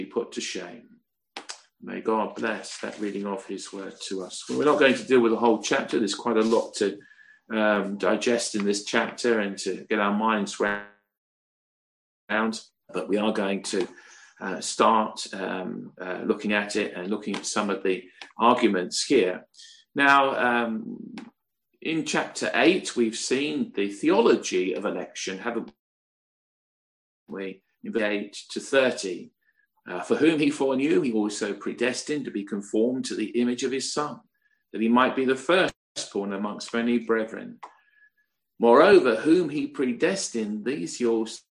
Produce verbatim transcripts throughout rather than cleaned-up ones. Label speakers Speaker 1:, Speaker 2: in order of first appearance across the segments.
Speaker 1: put to shame. May God bless that reading of his word to us. We're not going to deal with the whole chapter. There's quite a lot to um, digest in this chapter and to get our minds round. But we are going to uh, start um, uh, looking at it and looking at some of the arguments here. Now, um, in chapter eight, we've seen the theology of election, haven't we? In eight to thirty. Uh, for whom he foreknew, he also predestined to be conformed to the image of his Son, that he might be the firstborn amongst many brethren. Moreover, whom he predestined, these he also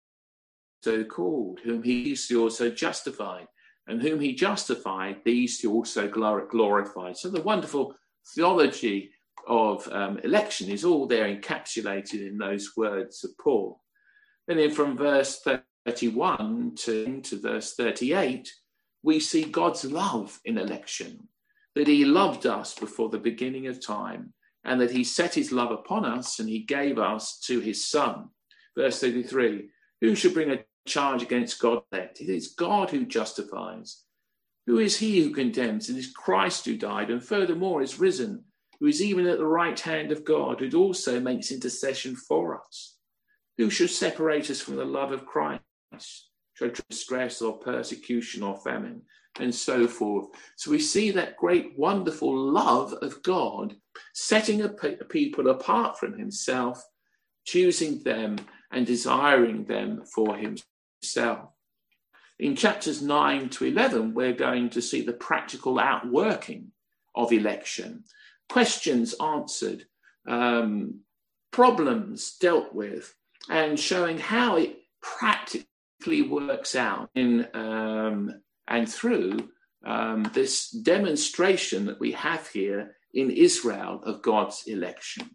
Speaker 1: called, whom he also justified, and whom he justified, these he also glorified. So the wonderful theology of um, election is all there encapsulated in those words of Paul. And then from verse thirty-one to, to verse thirty-eight, we see God's love in election, that he loved us before the beginning of time, and that he set his love upon us, and he gave us to his Son. Verse thirty-three, who should bring a charge against God? It is God who justifies. Who is he who condemns? It is Christ who died, and furthermore is risen, who is even at the right hand of God, who also makes intercession for us. Who shall separate us from the love of Christ? Shall distress or persecution or famine, and so forth. So we see that great, wonderful love of God, setting a people apart from himself, choosing them and desiring them for himself. In chapters nine to eleven, we're going to see the practical outworking of election, questions answered, um, problems dealt with, and showing how it practically works out in um, and through um, this demonstration that we have here in Israel of God's election.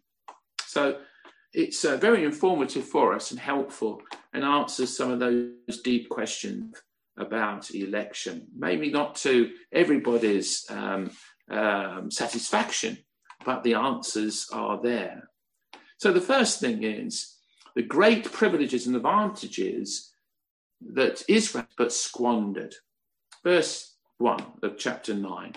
Speaker 1: So it's uh, very informative for us and helpful, and answers some of those deep questions about election. Maybe not to everybody's um, um, satisfaction, but the answers are there. So the first thing is the great privileges and advantages that Israel but squandered. Verse one of chapter nine.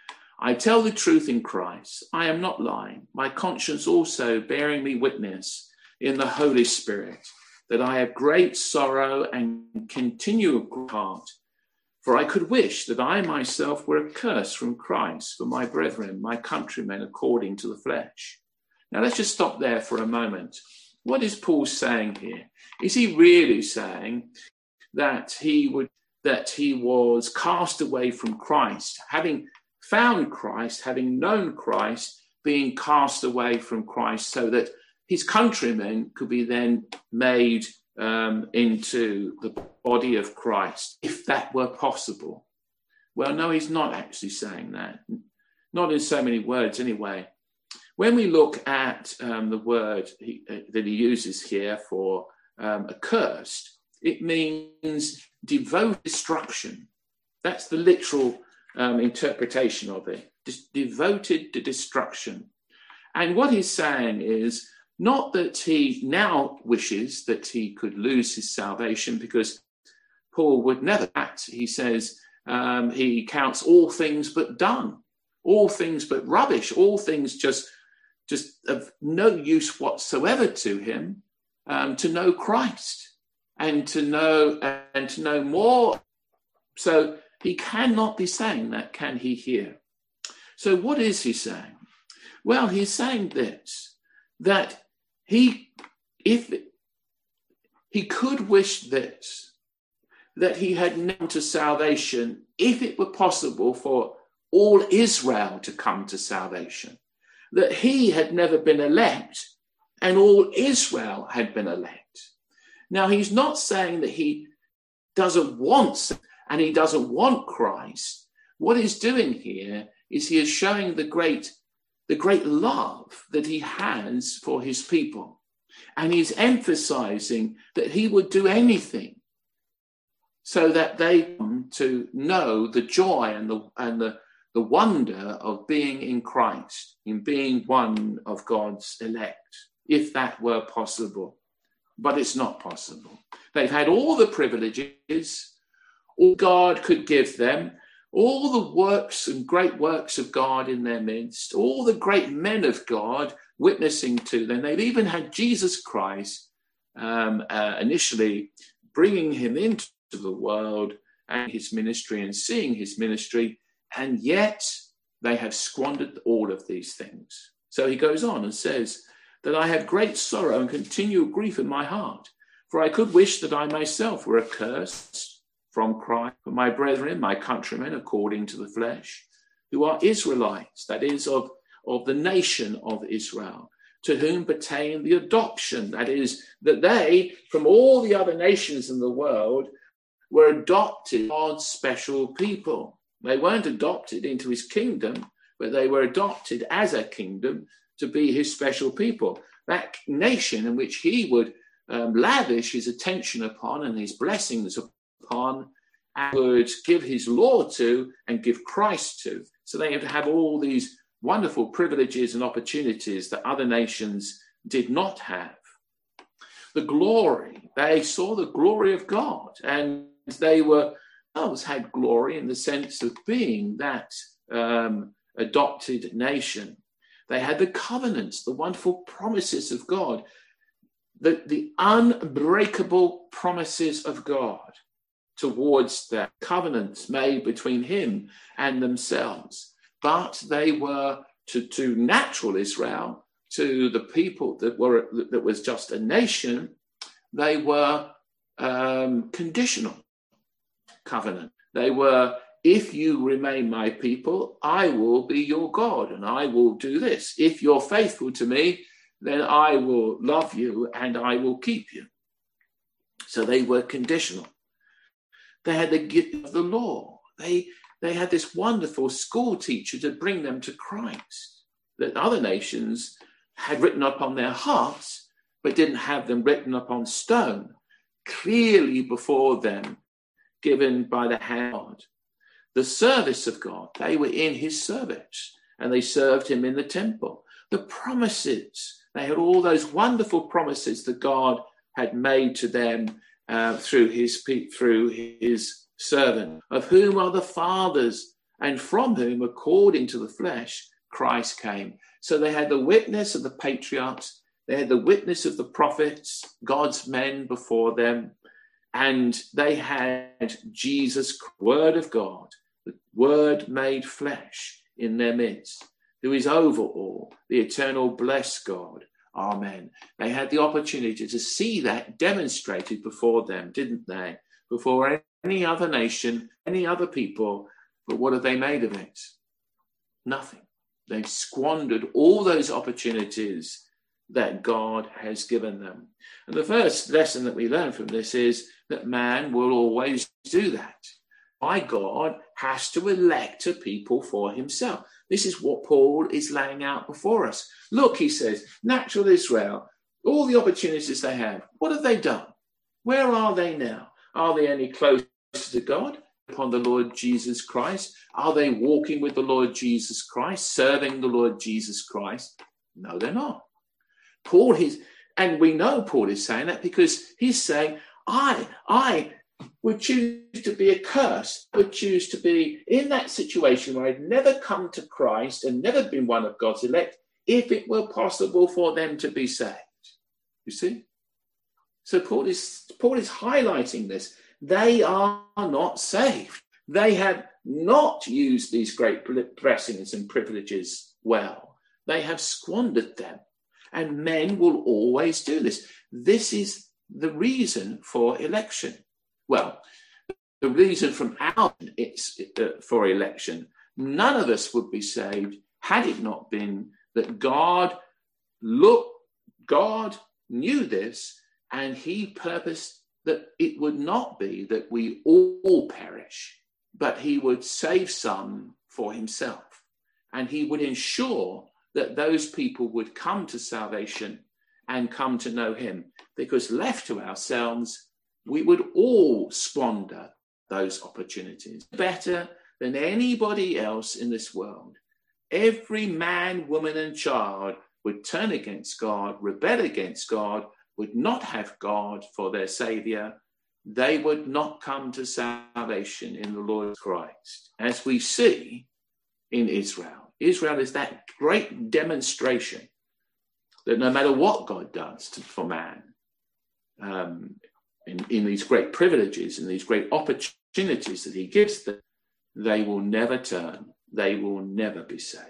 Speaker 1: I tell the truth in Christ. I am not lying. My conscience also bearing me witness in the Holy Spirit that I have great sorrow and continual heart. For I could wish that I myself were accursed from Christ for my brethren, my countrymen, according to the flesh. Now let's just stop there for a moment. What is Paul saying here? Is he really saying that he would that he was cast away from Christ, having found Christ, having known Christ, being cast away from Christ, so that his countrymen could be then made um, into the body of Christ, if that were possible? Well, no, he's not actually saying that. Not in so many words, anyway. When we look at um, the word he, uh, that he uses here for um, accursed, it means devoted destruction. That's the literal um, interpretation of it. Just devoted to destruction. And what he's saying is not that he now wishes that he could lose his salvation, because Paul would never act. He says um, he counts all things but dung, all things but rubbish, all things just just of no use whatsoever to him, um, to know Christ and to know and to know more. So he cannot be saying that, can he here? So what is he saying? Well, he's saying this, that he, if he could wish this, that he had known to salvation, if it were possible for all Israel to come to salvation, that he had never been elect and all Israel had been elect. Now, he's not saying that he doesn't want and he doesn't want Christ. What he's doing here is he is showing the great, the great love that he has for his people. And he's emphasizing that he would do anything so that they come to know the joy and the and the the wonder of being in Christ, in being one of God's elect, if that were possible. But it's not possible. They've had all the privileges, all God could give them, all the works and great works of God in their midst, all the great men of God witnessing to them. They've even had Jesus Christ um, uh, initially bringing him into the world and his ministry and seeing his ministry, and yet they have squandered all of these things. So he goes on and says that I have great sorrow and continual grief in my heart, for I could wish that I myself were accursed from Christ, for my brethren, my countrymen, according to the flesh, who are Israelites, that is, of, of the nation of Israel, to whom pertain the adoption, that is, that they, from all the other nations in the world, were adopted God's special people. They weren't adopted into his kingdom, but they were adopted as a kingdom to be his special people. That nation in which he would um, lavish his attention upon and his blessings upon, and would give his law to and give Christ to. So they have to have all these wonderful privileges and opportunities that other nations did not have. The glory, they saw the glory of God, and they were, themselves had glory in the sense of being that um, adopted nation. They had the covenants, the wonderful promises of God, the, the unbreakable promises of God towards the covenants made between him and themselves. But they were to, to natural Israel, to the people that were that was just a nation, they were um, conditional covenant. They were, if you remain my people, I will be your God and I will do this. If you're faithful to me, then I will love you and I will keep you. So they were conditional. They had the gift of the law. They, they had this wonderful school teacher to bring them to Christ that other nations had written upon their hearts, but didn't have them written upon stone, clearly before them, given by the hand. The service of God, they were in his service, and they served him in the temple. The promises, they had all those wonderful promises that God had made to them uh, through his through his servant, of whom are the fathers, and from whom, according to the flesh, Christ came. So they had the witness of the patriarchs, they had the witness of the prophets, God's men before them, and they had Jesus, word of God, the word made flesh in their midst, who is over all, the eternal blessed God. Amen. They had the opportunity to see that demonstrated before them, didn't they? Before any other nation, any other people. But what have they made of it? Nothing. They squandered all those opportunities that God has given them. And the first lesson that we learn from this is that man will always do that. My God has to elect a people for himself. This is what Paul is laying out before us. Look, he says, natural Israel, all the opportunities they have, what have they done? Where are they now? Are they any closer to God upon the Lord Jesus Christ? Are they walking with the Lord Jesus Christ, serving the Lord Jesus Christ? No, they're not. Paul is, and we know Paul is saying that because he's saying, I, I would choose to be accursed, would choose to be in that situation where I'd never come to Christ and never been one of God's elect, if it were possible for them to be saved. You see? So Paul is, Paul is highlighting this. They are not saved. They have not used these great blessings and privileges well. They have squandered them. And men will always do this. This is the reason for election. Well, the reason from our it's uh, for election, none of us would be saved had it not been that God looked, God knew this, and he purposed that it would not be that we all perish, but he would save some for himself. And he would ensure that those people would come to salvation and come to know him, because left to ourselves, we would all squander those opportunities better than anybody else in this world. Every man, woman, and child would turn against God, rebel against God, would not have God for their Savior, they would not come to salvation in the Lord Christ. As we see in Israel, Israel is that great demonstration that no matter what God does to, for man, um, in, in these great privileges and these great opportunities that he gives them, they will never turn. They will never be saved.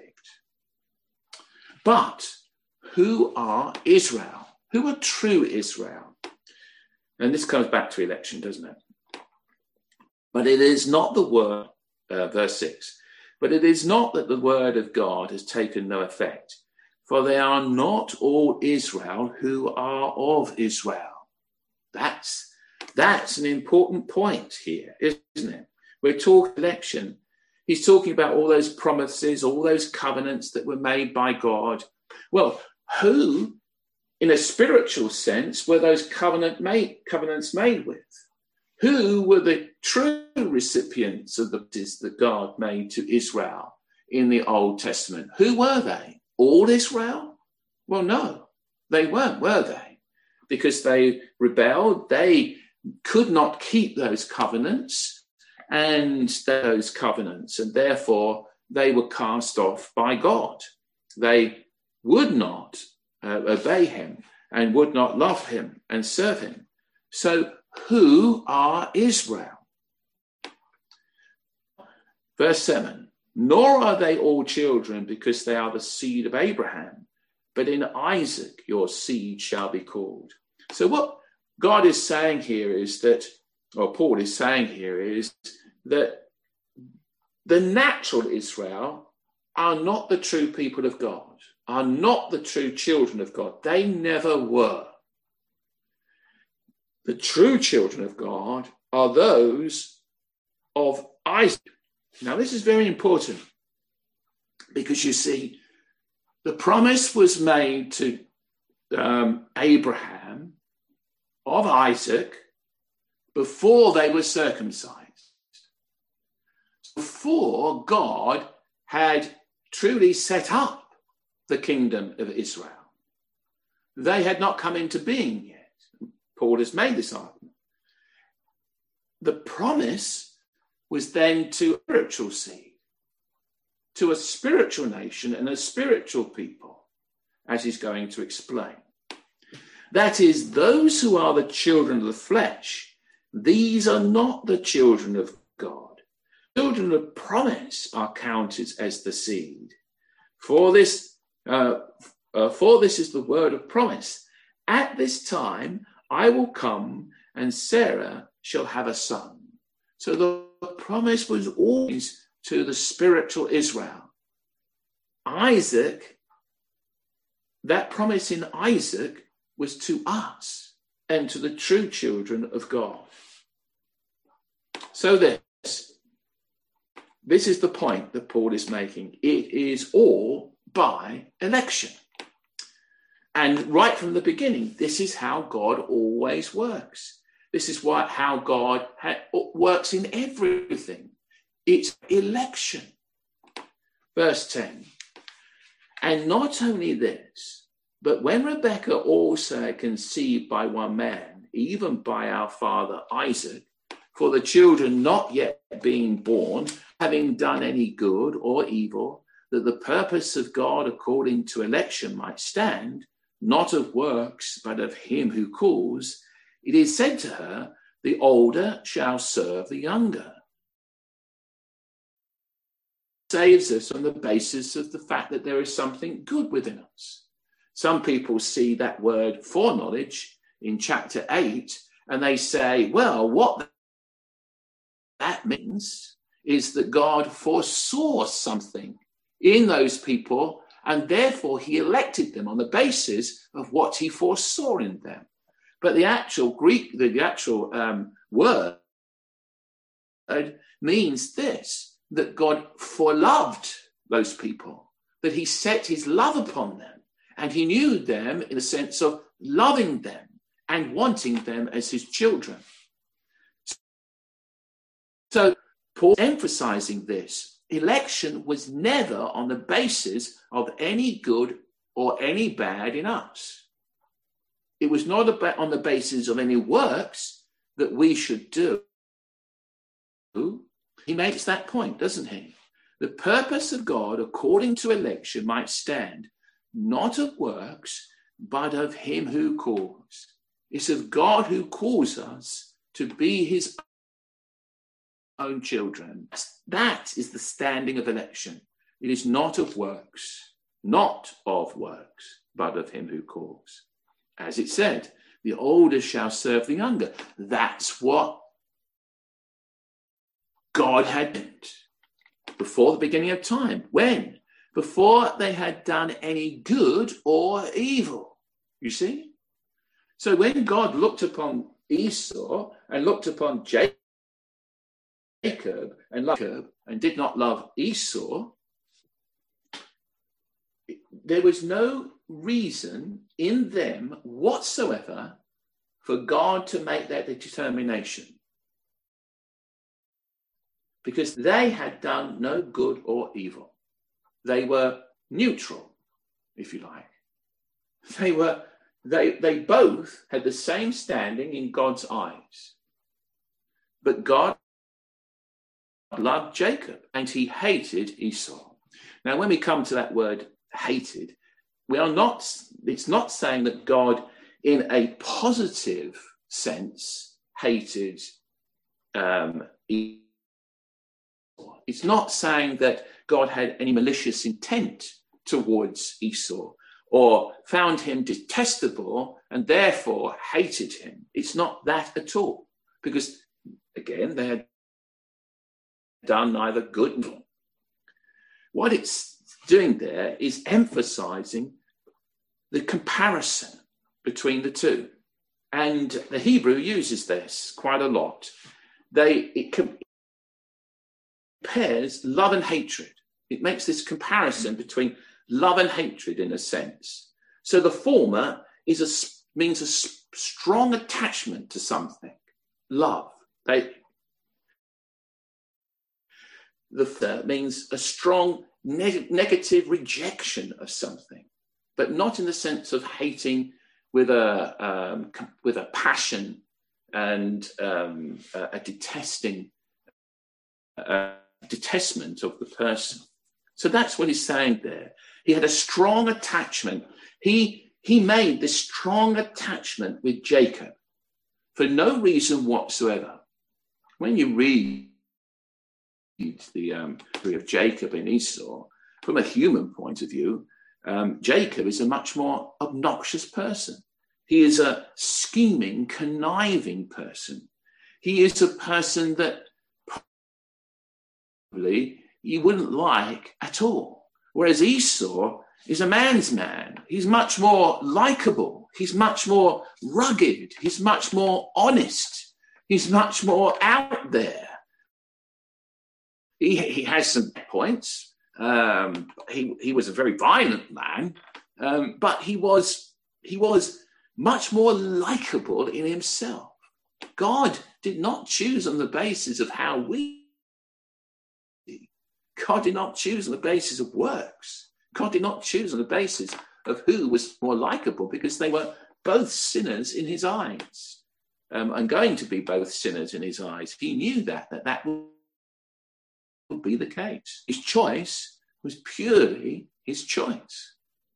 Speaker 1: But who are Israel? Who are true Israel? And this comes back to election, doesn't it? But it is not the word, uh, verse six, but it is not that the word of God has taken no effect, for they are not all Israel who are of Israel. That's, that's an important point here, isn't it? We're talking election. He's talking about all those promises, all those covenants that were made by God. Well, who, in a spiritual sense, were those covenant made, covenants made with? Who were the true recipients of the promises that God made to Israel in the Old Testament? Who were they? All Israel? Well, no, they weren't, were they? Because they rebelled, they could not keep those covenants and those covenants, and therefore they were cast off by God. They would not uh, obey him and would not love him and serve him. So who are Israel? Verse seven, nor are they all children because they are the seed of Abraham, but in Isaac your seed shall be called. So what God is saying here is that, or Paul is saying here is that the natural Israel are not the true people of God, are not the true children of God. They never were. The true children of God are those of Isaac. Now, this is very important because you see, the promise was made to um, Abraham of Isaac before they were circumcised, before God had truly set up the kingdom of Israel. They had not come into being yet. Paul has made this argument. The promise was then to a spiritual seed, to a spiritual nation and a spiritual people, as he's going to explain. That is, those who are the children of the flesh, these are not the children of God. Children of promise are counted as the seed. For this, uh, uh, for this is the word of promise. At this time I will come, and Sarah shall have a son. So the promise was always to the spiritual Israel. Isaac, that promise in Isaac was to us and to the true children of God. So this, this is the point that Paul is making. It is all by election. And right from the beginning, this is how God always works. This is why, how God ha- works in everything. It's election. Verse ten. And not only this, but when Rebekah also conceived by one man, even by our father Isaac, for the children not yet being born, having done any good or evil, that the purpose of God according to election might stand, not of works, but of him who calls, it is said to her, the older shall serve the younger. Saves us on the basis of the fact that there is something good within us. Some people see that word foreknowledge in chapter eight, and they say, well, what that means is that God foresaw something in those people, and therefore he elected them on the basis of what he foresaw in them. But the actual Greek, the actual um, word means this, that God foreloved those people, that he set his love upon them, and he knew them in a sense of loving them and wanting them as his children. So Paul emphasizing this, election was never on the basis of any good or any bad in us. It was not on the basis of any works, that we should do, he makes that point, doesn't he? The purpose of God, according to election, might stand, not of works, but of him who calls. It's of God who calls us to be his own children. That is the standing of election. It is not of works, not of works, but of him who calls. As it said, the older shall serve the younger. That's what God had meant before the beginning of time. When? Before they had done any good or evil. You see? So when God looked upon Esau and looked upon Jacob and loved Jacob and did not love Esau, there was no reason in them whatsoever for God to make that determination, because they had done no good or evil. They were neutral, if you like. They were they they both had the same standing in God's eyes. But God loved Jacob and he hated Esau. Now, when we come to that word hated, we are not, it's not saying that God in a positive sense hated um, Esau. It's not saying that God had any malicious intent towards Esau or found him detestable and therefore hated him. It's not that at all, because, again, they had done neither good nor evil. What it's doing there is emphasizing the comparison between the two. And the Hebrew uses this quite a lot. They it compares love and hatred. It makes this comparison between love and hatred in a sense. So the former is a, means a strong attachment to something, love. They, the third means a strong ne- negative rejection of something, but not in the sense of hating with a um, with a passion and um, a, a detesting a detestment of the person. So that's what he's saying there. He had a strong attachment. He he made this strong attachment with Jacob for no reason whatsoever. When you read the um, story of Jacob and Esau, from a human point of view, um, Jacob is a much more obnoxious person. He is a scheming, conniving person. He is a person that probably you wouldn't like at all. Whereas Esau is a man's man. He's much more likable. He's much more rugged. He's much more honest. He's much more out there. He, he has some points. Um, he, he was a very violent man, um, but he was, he was much more likable in himself. God did not choose on the basis of how we God did not choose on the basis of works. God did not choose on the basis of who was more likable, because they were both sinners in his eyes, um, and going to be both sinners in his eyes. He knew that, that that would be the case. His choice was purely his choice.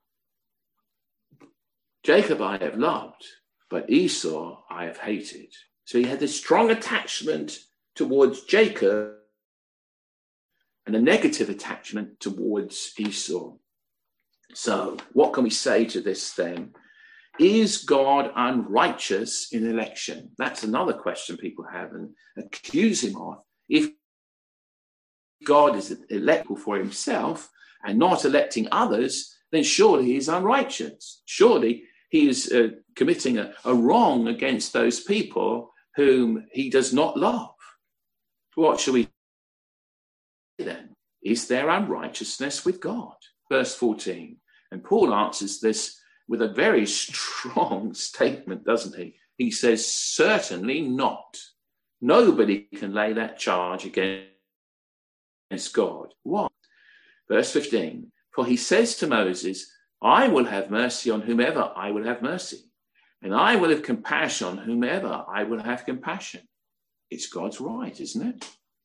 Speaker 1: Jacob I have loved, but Esau I have hated. So he had this strong attachment towards Jacob and a negative attachment towards Esau. So what can we say to this then? Is God unrighteous in election? That's another question people have and accuse him of. If God is electable for himself and not electing others, then surely he is unrighteous. Surely he is uh, committing a, a wrong against those people whom he does not love. What shall we then? Is there unrighteousness with God? Verse fourteen. And Paul answers this with a very strong statement, doesn't he? He says, certainly not. Nobody can lay that charge against God. Why? Verse fifteen. For he says to Moses, I will have mercy on whomever I will have mercy, And I will have compassion on whomever I will have compassion. It's God's right, isn't it?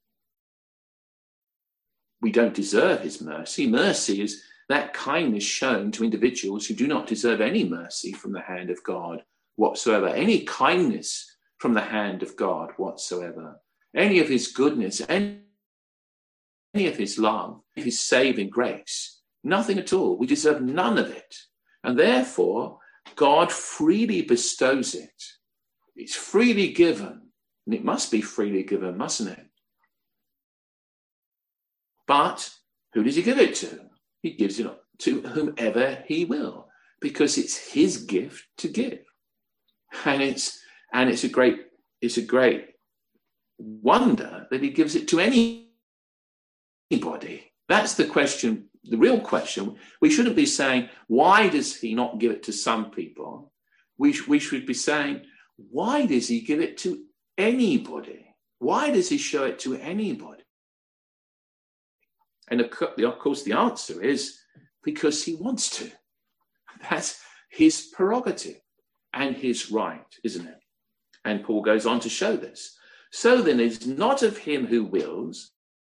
Speaker 1: We don't deserve his mercy. Mercy is that kindness shown to individuals who do not deserve any mercy from the hand of God whatsoever, any kindness from the hand of God whatsoever, any of his goodness, any, any of his love, his saving grace, nothing at all. We deserve none of it. And therefore, God freely bestows it. It's freely given, and it must be freely given, mustn't it? But who does he give it to? He gives it to whomever he will, because it's his gift to give. And it's and it's a great it's a great wonder that he gives it to any, anybody. That's the question, the real question. We shouldn't be saying, why does he not give it to some people? We, sh- we should be saying, why does he give it to anybody? Why does he show it to anybody? And of course, the answer is because he wants to. That's his prerogative and his right, isn't it? And Paul goes on to show this. So then, it's not of him who wills,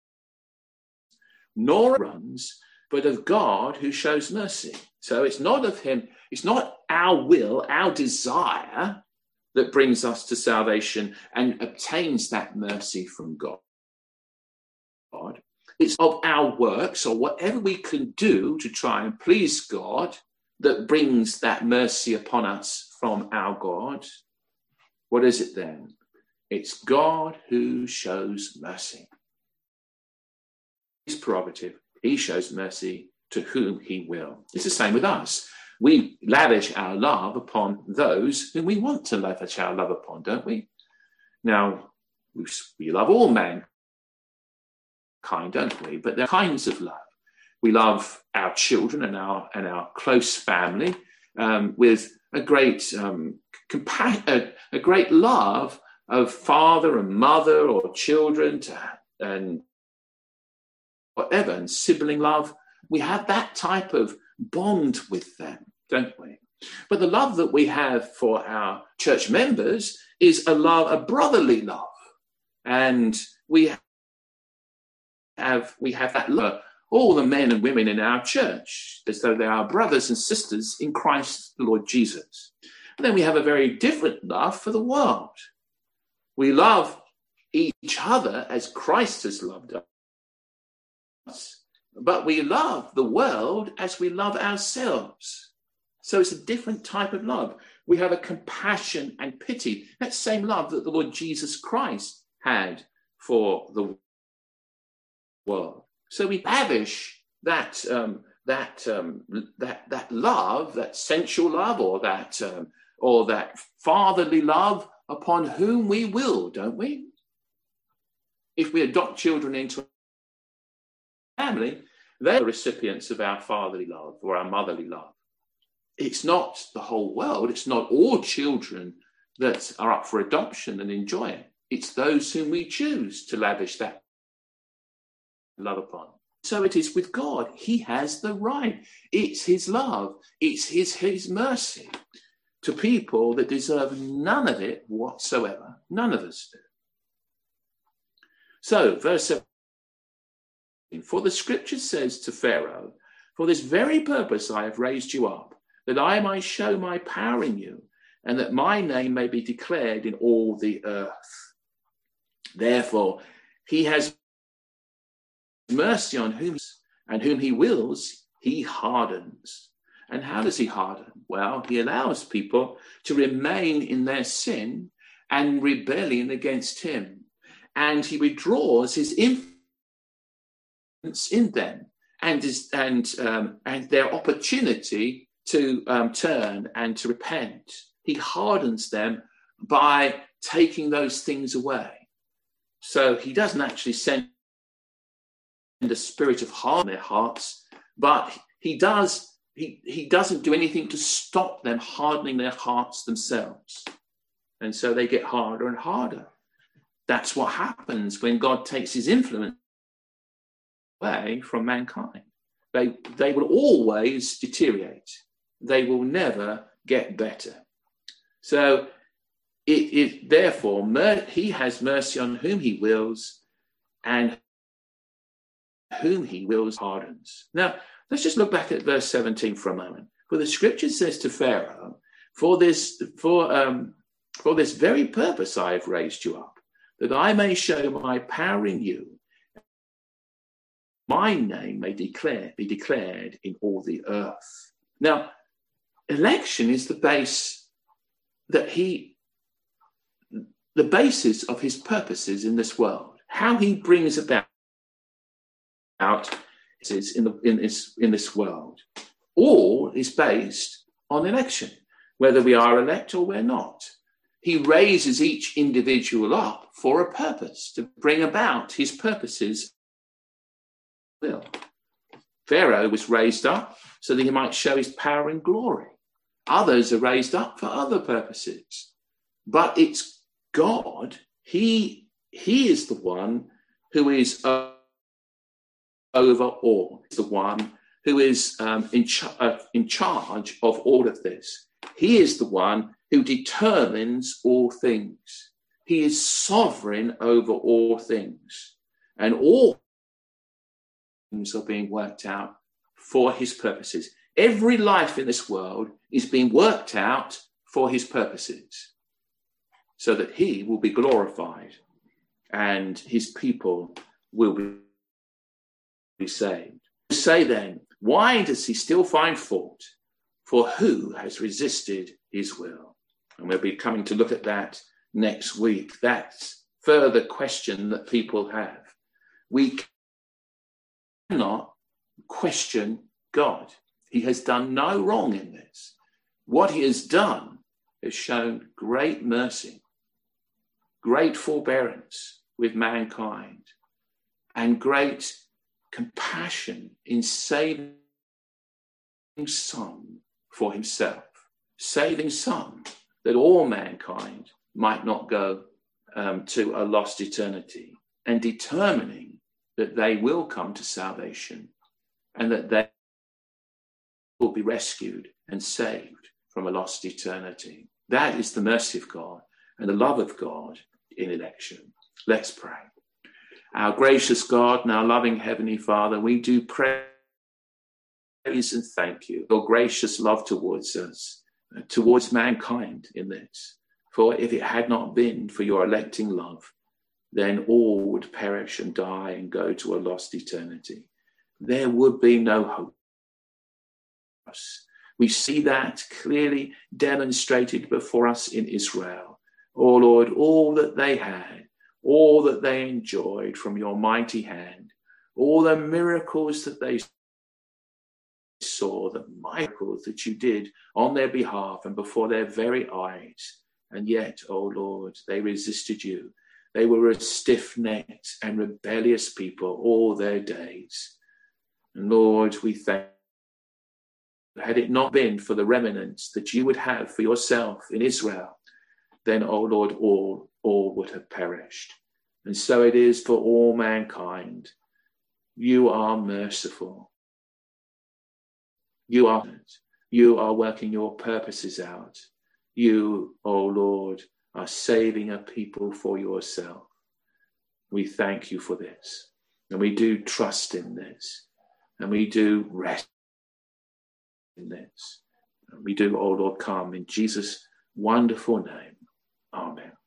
Speaker 1: nor runs, but of God who shows mercy. So it's not of him, it's not our will, our desire that brings us to salvation and obtains that mercy from God. It's of our works or whatever we can do to try and please God that brings that mercy upon us from our God. What is it then? It's God who shows mercy. His prerogative, he shows mercy to whom he will. It's the same with us. We lavish our love upon those whom we want to lavish our love upon, don't we? Now, we, we love all mankind, don't we? But there are kinds of love. We love our children and our and our close family um, with a great um, compa- a, a great love of father and mother or children to, and whatever, and sibling love. We have that type of bond with them, don't we? But the love that we have for our church members is a love, a brotherly love, and we have we have that love. All the men and women in our church, as though they are brothers and sisters in Christ the Lord Jesus. And then we have a very different love for the world. We love each other as Christ has loved us, but we love the world as we love ourselves. So it's a different type of love. We have a compassion and pity, that same love that the Lord Jesus Christ had for the world. So we lavish that um, that um, that that love, that sensual love, or that um, or that fatherly love upon whom we will, don't we? If we adopt children into a family, they're the recipients of our fatherly love or our motherly love. It's not the whole world. It's not all children that are up for adoption and enjoy it. It's those whom we choose to lavish that love upon. So it is with God. He has the right. It's his love. It's his, his mercy to people that deserve none of it whatsoever. None of us do. So, verse seventeen, for the scripture says to Pharaoh, for this very purpose I have raised you up, that I might show my power in you, and that my name may be declared in all the earth. Therefore, he has mercy on whom and whom he wills, he hardens. And how does he harden? Well, he allows people to remain in their sin and rebellion against him. And he withdraws his influence in them and his, and um, and their opportunity to um, turn and to repent. He hardens them by taking those things away. So he doesn't actually send a spirit of harm in their hearts, but he does he he doesn't do anything to stop them hardening their hearts themselves. And so they get harder and harder. That's what happens when God takes his influence away from mankind. They they will always deteriorate. They will never get better. So it, it therefore, mer- he has mercy on whom he wills, and whom he wills pardons. Now, let's just look back at verse seventeen for a moment. For the scripture says to Pharaoh, for this, for, um, for this very purpose I have raised you up, that I may show my power in you, my name may declare, be declared in all the earth. Now, election is the base that he, the basis of his purposes in this world. How he brings about out is in the in this in this world. All is based on election, whether we are elect or we're not. He raises each individual up for a purpose, to bring about his purposes. Will. Pharaoh was raised up so that he might show his power and glory. Others are raised up for other purposes. But it's God, he, he is the one who is uh, over all. He's the one who is um, in, ch- uh, in charge of all of this. He is the one who determines all things. He is sovereign over all things. And all things are being worked out for his purposes. Every life in this world is being worked out for his purposes, so that he will be glorified and his people will be, be saved. Say then, why does he still find fault? For who has resisted his will? And we'll be coming to look at that next week. That's further question that people have. We cannot question God. He has done no wrong in this. What he has done has shown great mercy, great forbearance with mankind, and great compassion in saving some for himself, saving some that all mankind might not go um, to a lost eternity, and determining that they will come to salvation and that they will be rescued and saved from a lost eternity. That is the mercy of God and the love of God in election. Let's pray. Our gracious God and our loving Heavenly Father, we do praise and thank you for your gracious love towards us, uh, towards mankind in this. For if it had not been for your electing love, then all would perish and die and go to a lost eternity. There would be no hope for us. We see that clearly demonstrated before us in Israel. Oh Lord, all that they had, all that they enjoyed from your mighty hand, all the miracles that they saw, the miracles that you did on their behalf and before their very eyes. And yet, oh Lord, they resisted you. They were a stiff-necked and rebellious people all their days. And Lord, we thank you. Had it not been for the remnants that you would have for yourself in Israel, then, oh Lord, all, all would have perished. And so it is for all mankind. You are merciful. You are, you are working your purposes out. You, oh Lord, are saving a people for yourself. We thank you for this. And we do trust in this. And we do rest in this. And we do, oh Lord, come in Jesus' wonderful name. Amen.